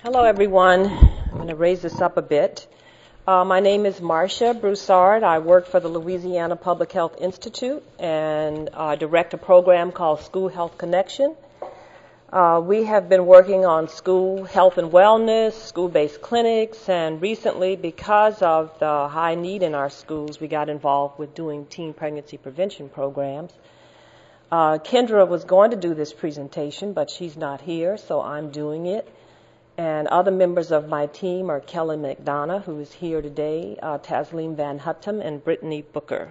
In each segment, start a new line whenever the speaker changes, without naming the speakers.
Hello, everyone. I'm going to raise this up a bit. My name is Marcia Broussard. I work for the Louisiana Public Health Institute and direct a program called School Health Connection. We have been working on school health and wellness, school-based clinics, and recently, because of the high need in our schools, we got involved with doing teen pregnancy prevention programs. Kendra was going to do this presentation, but she's not here, so I'm doing it. And other members of my team are Kelly McDonough, who is here today, Tasleem Van Huttem, and Brittany Booker.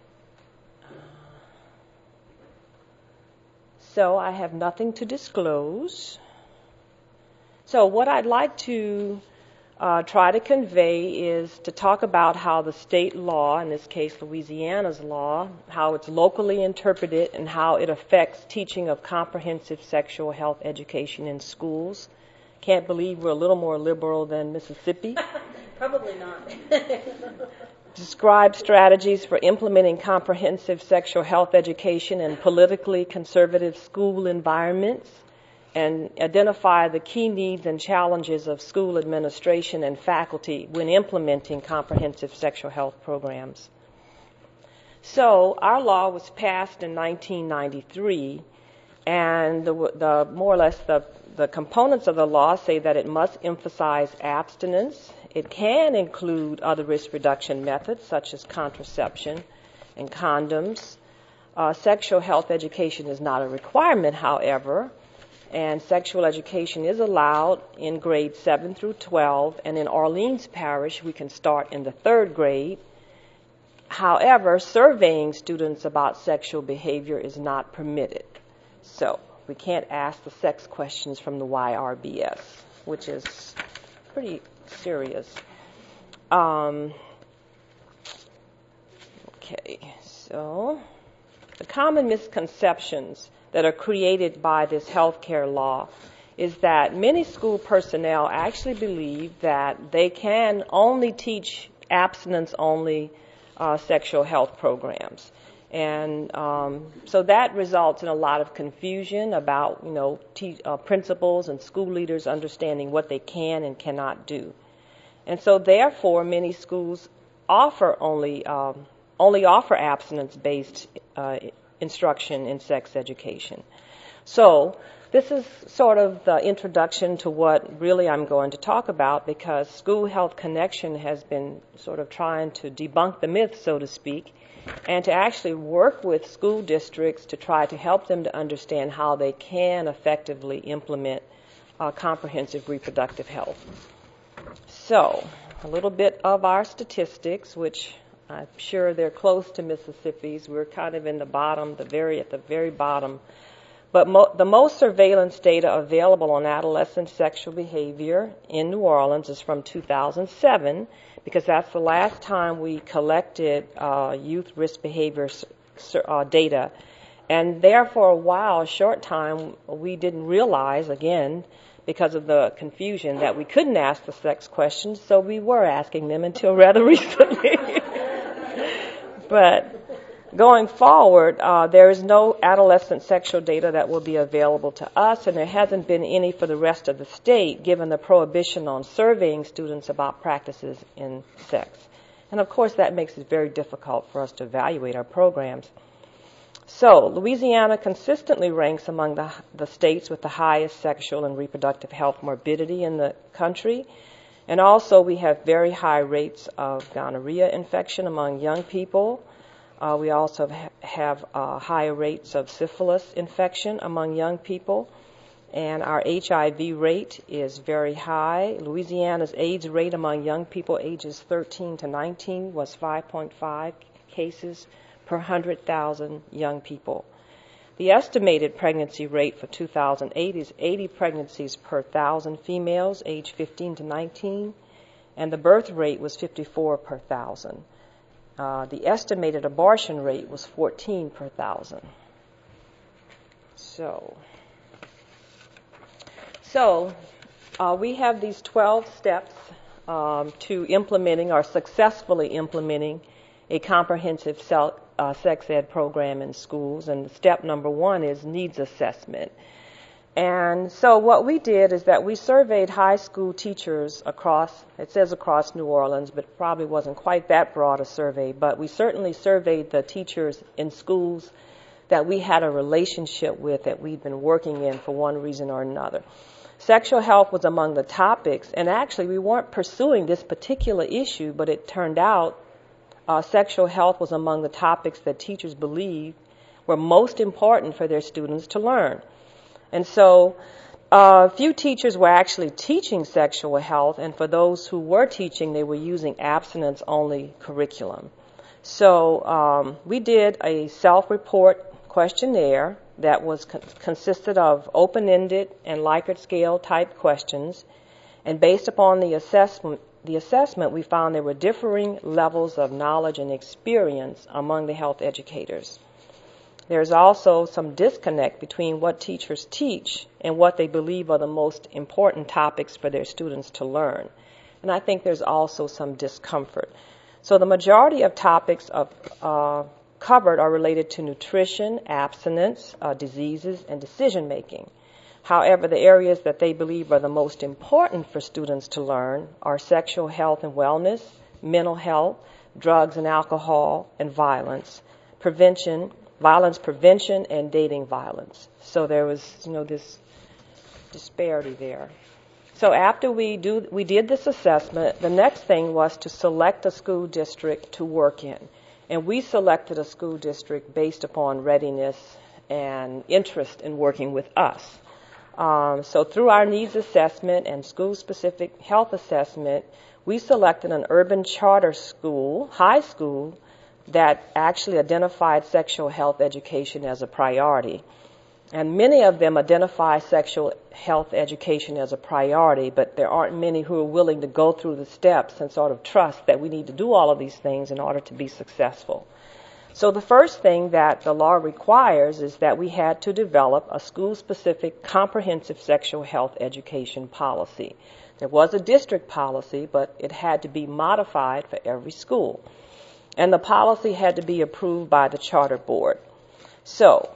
So I have nothing to disclose. So what I'd like to try to convey is to talk about how the state law, in this case Louisiana's law, how it's locally interpreted and how it affects teaching of comprehensive sexual health education in schools. Can't believe we're a little more liberal than Mississippi.
Probably not.
Describe strategies for implementing comprehensive sexual health education in politically conservative school environments, and identify the key needs and challenges of school administration and faculty when implementing comprehensive sexual health programs. So our law was passed in 1993, and the more or less the components of the law say that it must emphasize abstinence. It can include other risk reduction methods such as contraception and condoms. Sexual health education is not a requirement, however, and sexual education is allowed in grades 7 through 12, and in Orleans Parish we can start in the 3rd grade. However, surveying students about sexual behavior is not permitted. So we can't ask the sex questions from the YRBS, which is pretty serious. Okay, so the common misconceptions that are created by this healthcare law is that many school personnel actually believe that they can only teach abstinence-only sexual health programs. And so that results in a lot of confusion about, principals and school leaders understanding what they can and cannot do. And so therefore, many schools only offer abstinence-based instruction in sex education. So this is sort of the introduction to what really I'm going to talk about, because School Health Connection has been sort of trying to debunk the myth, so to speak, and to actually work with school districts to try to help them to understand how they can effectively implement comprehensive reproductive health. So, a little bit of our statistics, which I'm sure they're close to Mississippi's. We're kind of in the bottom, at the very bottom. But the most surveillance data available on adolescent sexual behavior in New Orleans is from 2007, because that's the last time we collected youth risk behavior data. And there for a short time, we didn't realize, again, because of the confusion, that we couldn't ask the sex questions, so we were asking them until rather recently. But going forward, there is no adolescent sexual data that will be available to us, and there hasn't been any for the rest of the state, given the prohibition on surveying students about practices in sex. And of course, that makes it very difficult for us to evaluate our programs. So, Louisiana consistently ranks among the states with the highest sexual and reproductive health morbidity in the country. And also, we have very high rates of gonorrhea infection among young people. We also have higher rates of syphilis infection among young people. And our HIV rate is very high. Louisiana's AIDS rate among young people ages 13 to 19 was 5.5 cases per 100,000 young people. The estimated pregnancy rate for 2008 is 80 pregnancies per 1,000 females aged 15 to 19, and the birth rate was 54 per 1,000. The estimated abortion rate was 14 per 1,000. So we have these 12 steps to implementing or successfully implementing a comprehensive sex ed program in schools. And step number 1 is needs assessment. And so what we did is that we surveyed high school teachers across, it says across New Orleans, but it probably wasn't quite that broad a survey, but we certainly surveyed the teachers in schools that we had a relationship with, that we'd been working in for one reason or another. Sexual health was among the topics, and actually we weren't pursuing this particular issue, but it turned out sexual health was among the topics that teachers believed were most important for their students to learn. And so few teachers were actually teaching sexual health, and for those who were teaching, they were using abstinence-only curriculum. So we did a self-report questionnaire that was consisted of open-ended and Likert scale type questions, and based upon the assessment, we found there were differing levels of knowledge and experience among the health educators. There's also some disconnect between what teachers teach and what they believe are the most important topics for their students to learn. And I think there's also some discomfort. So the majority of topics covered are related to nutrition, abstinence, diseases, and decision making. However, the areas that they believe are the most important for students to learn are sexual health and wellness, mental health, drugs and alcohol, and violence prevention, and dating violence. So there was, this disparity there. So after we did this assessment, the next thing was to select a school district to work in. And we selected a school district based upon readiness and interest in working with us. So through our needs assessment and school-specific health assessment, we selected an urban charter school, high school, that actually identified sexual health education as a priority. And many of them identify sexual health education as a priority, but there aren't many who are willing to go through the steps and sort of trust that we need to do all of these things in order to be successful. So the first thing that the law requires is that we had to develop a school-specific comprehensive sexual health education policy. There was a district policy, but it had to be modified for every school. And the policy had to be approved by the charter board. So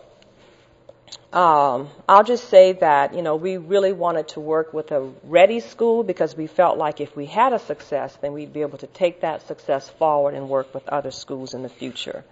I'll just say that, we really wanted to work with a ready school because we felt like if we had a success, then we'd be able to take that success forward and work with other schools in the future.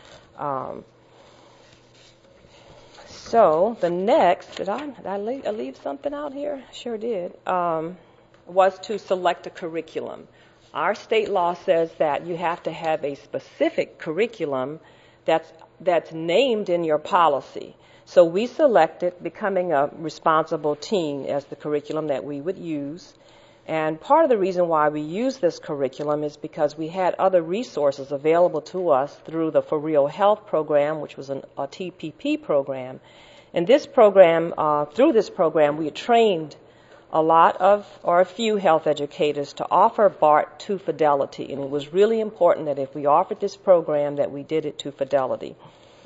So the next, did I leave something out here? Sure did. Was to select a curriculum. Our state law says that you have to have a specific curriculum that's named in your policy. So we selected Becoming a Responsible Teen as the curriculum that we would use. And part of the reason why we use this curriculum is because we had other resources available to us through the For Real Health program, which was a TPP program. And this program, through this program, we trained a few health educators to offer BART to fidelity. And it was really important that if we offered this program, that we did it to fidelity.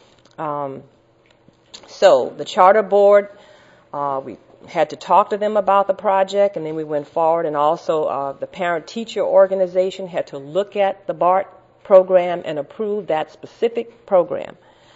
So the charter board, we had to talk to them about the project, and then we went forward, and also the parent-teacher organization had to look at the BART program and approve that specific program.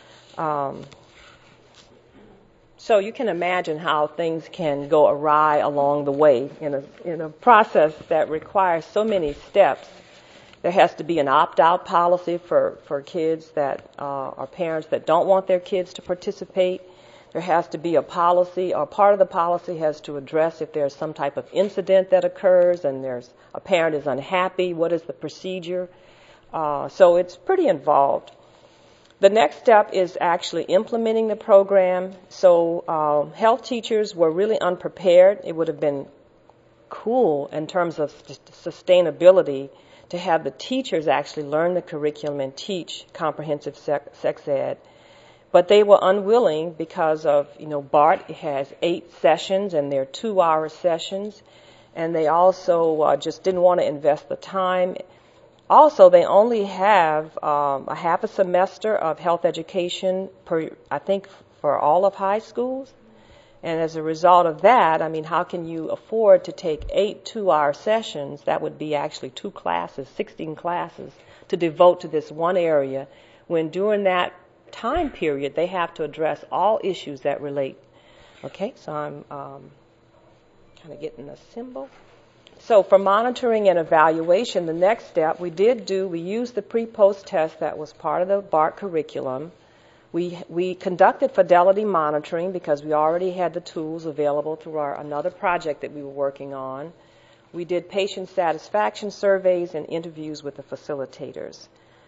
So you can imagine how things can go awry along the way in a process that requires so many steps. There has to be an opt-out policy for kids that are parents that don't want their kids to participate. There has to be a policy, or part of the policy has to address if there's some type of incident that occurs and a parent is unhappy, what is the procedure? So it's pretty involved. The next step is actually implementing the program. So health teachers were really unprepared. It would have been cool in terms of sustainability to have the teachers actually learn the curriculum and teach comprehensive sex ed. But they were unwilling because of, BART has 8 sessions and they're 2-hour sessions. And they also just didn't want to invest the time. Also, they only have a half a semester of health education for all of high schools. And as a result of that, how can you afford to take 8 2-hour sessions? That would be actually 2 classes, 16 classes, to devote to this one area, when during that time period they have to address all issues that relate Okay, so I'm kind of getting the symbol. So for monitoring and evaluation, the next step we used the pre-post test that was part of the BART curriculum. We conducted fidelity monitoring because we already had the tools available through another project that we were working on. We did patient satisfaction surveys and interviews with the facilitators.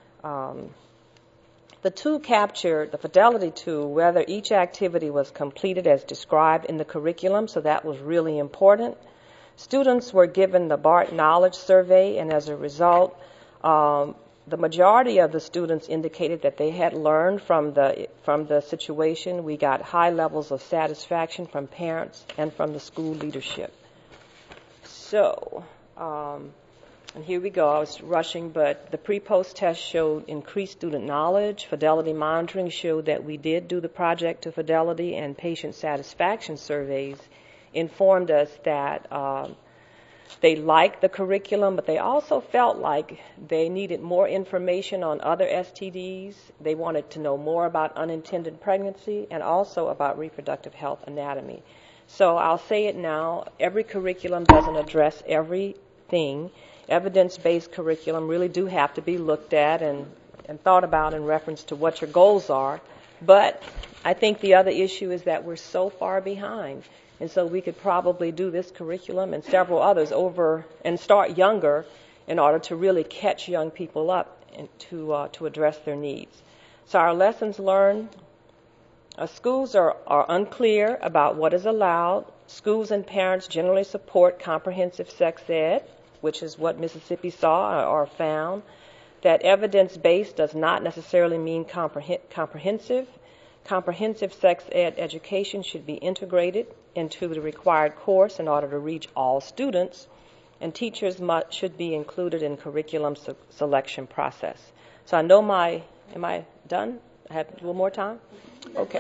The tool captured, the fidelity tool, whether each activity was completed as described in the curriculum, so that was really important. Students were given the BART knowledge survey, and as a result, the majority of the students indicated that they had learned from the situation. We got high levels of satisfaction from parents and from the school leadership. So, and here we go. I was rushing, but the pre-post test showed increased student knowledge. Fidelity monitoring showed that we did do the project to fidelity, and patient satisfaction surveys informed us that they liked the curriculum, but they also felt like they needed more information on other STDs. They wanted to know more about unintended pregnancy and also about reproductive health anatomy. So I'll say it now, every curriculum doesn't address everything. Evidence-based curriculum really do have to be looked at and thought about in reference to what your goals are. But I think the other issue is that we're so far behind. And so we could probably do this curriculum and several others over and start younger in order to really catch young people up and to address their needs. So our lessons learned, schools are unclear about what is allowed. Schools and parents generally support comprehensive sex ed, which is what Mississippi saw or found. That evidence-based does not necessarily mean comprehensive. Comprehensive sex ed education should be integrated into the required course in order to reach all students, and teachers should be included in curriculum selection process. So I know am I done? I have a little more time? Okay.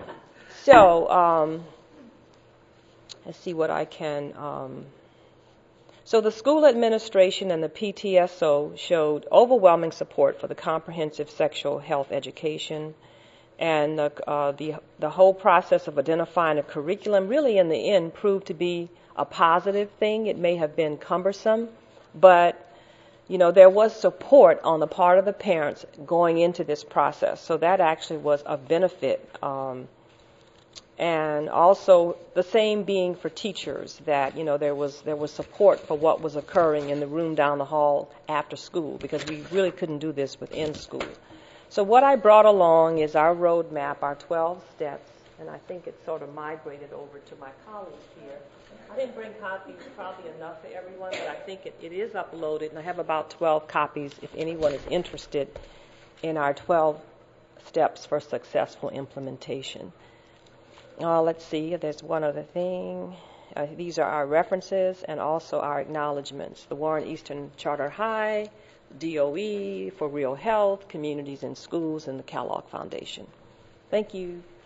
So let's see what I can... So the school administration and the PTSO showed overwhelming support for the comprehensive sexual health education. And the whole process of identifying a curriculum really in the end proved to be a positive thing. It may have been cumbersome, but there was support on the part of the parents going into this process. So that actually was a benefit. And also the same being for teachers, that there was support for what was occurring in the room down the hall after school, because we really couldn't do this within school. So what I brought along is our roadmap, our 12 steps, and I think it's sort of migrated over to my colleagues here. I didn't bring copies, probably enough for everyone, but I think it is uploaded, and I have about 12 copies if anyone is interested in our 12 steps for successful implementation. Let's see, there's one other thing. These are our references and also our acknowledgments. The Warren Eastern Charter High, DOE, For Real Health, Communities in Schools, and the Kellogg Foundation. Thank you.